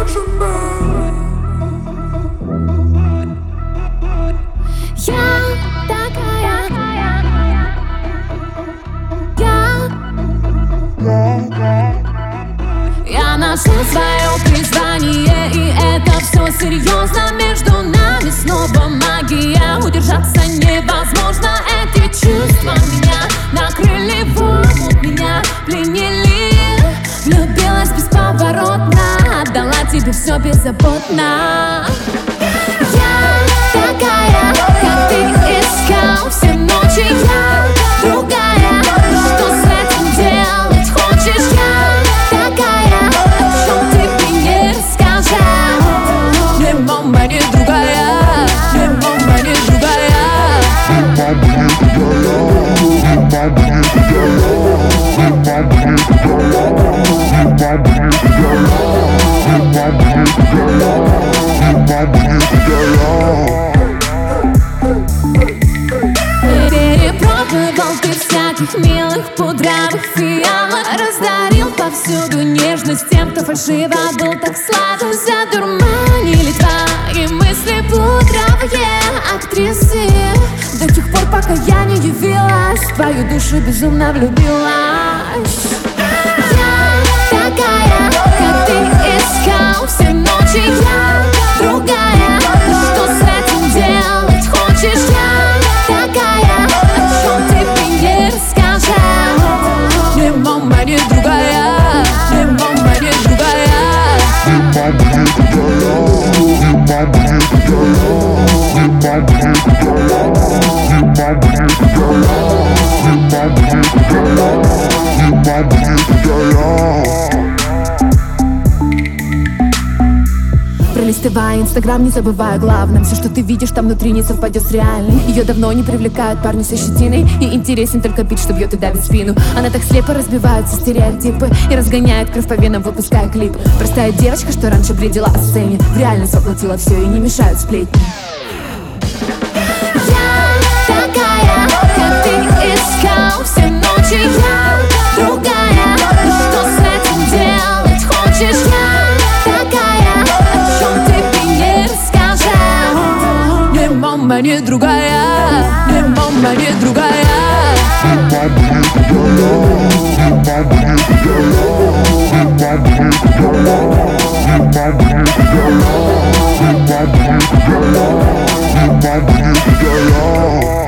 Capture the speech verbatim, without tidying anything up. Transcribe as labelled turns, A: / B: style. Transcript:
A: можем быть.
B: Я такая, я Я нашла свое призвание, и это все серьезно. Между нами снова магия, удержаться невозможно. Эти чувства меня накрыли, в омут меня пленили. Влюбилась бесповоротно, отдала тебе все беззаботно. Я такая, как ты искал все ночи. Я другая, что с этим делать хочешь? Я такая, о чем ты мне рассказал. Не мама, не другая, не мама, не другая. Перепробовал ты всяких милых пудровых фиалок, раздарил повсюду нежность тем, кто фальшиво был так сладок. Задурманили твои мысли пудровые актрисы, до тех пор, пока я не явилась, в твою душу безумно влюбилась. Я такая, как ты искал все ночи. Я другая, что с этим делать хочешь? Я такая, о чем ты мне рассказал. Не мама, не другая, не мама, не другая. Пролистывая инстаграм, не забывая о главном. Все, что ты видишь там внутри, не совпадет с реальным. Ее давно не привлекают парни со щетиной, и интересен только бит, что бьет и давит спину. Она так слепо разбиваются стереотипы и разгоняет кровь по венам, выпуская клипы. Простая девочка, что раньше бредила о сцене, в реальность воплотила все, и не мешают сплетни. Я такая, как ты искал все ночи. Я другая, что с этим делать хочешь? Я такая, о чем ты мне рассказал. Не мама, не другая, не мама, не другая.
A: Bad